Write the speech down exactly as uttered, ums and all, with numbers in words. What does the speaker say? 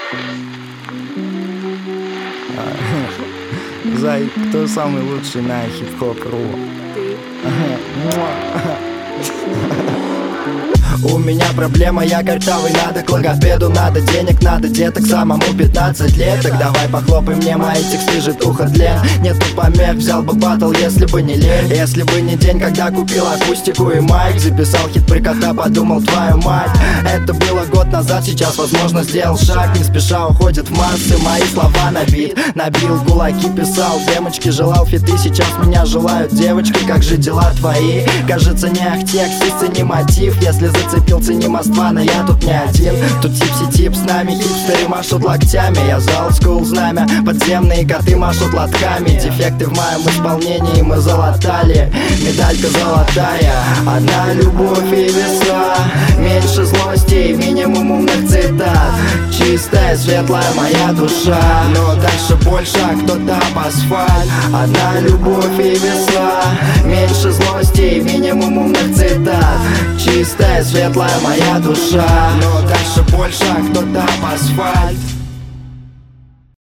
Зай, кто самый лучший на хип-хоп.ру? У меня проблема, я картавый, надо к логопеду, надо денег, надо деток, самому пятнадцать лет. Так давай похлопай мне, мои тексты житуха тлен. Нету помех, взял бы батл, если бы не лень. Если бы не день, когда купил акустику и майк, записал хит про кота, подумал, твою мать. Это было год назад, сейчас, возможно, сделал шаг. Не спеша уходит в массы, мои слова на бит. Набил кулаки, писал демочки, желал фиты. Сейчас меня желают девочки, как же дела твои? Кажется, не текст, не мотив. Если зацепил, цени моства, но я тут не один. Тут типси-тип с нами, хипстеры машут локтями. Я за олдскул знамя, подземные коты машут лотками. Дефекты в моем исполнении мы залатали. Медалька золотая, одна любовь и веса. Меньше злости, минимум умных цитат. Чистая, светлая моя душа. Но дальше больше, а кто-то об асфальт. Одна любовь и веса. Меньше злости, минимум умных цитат. Чистая, светлая моя душа. Но дальше больше, а кто-то об асфальт.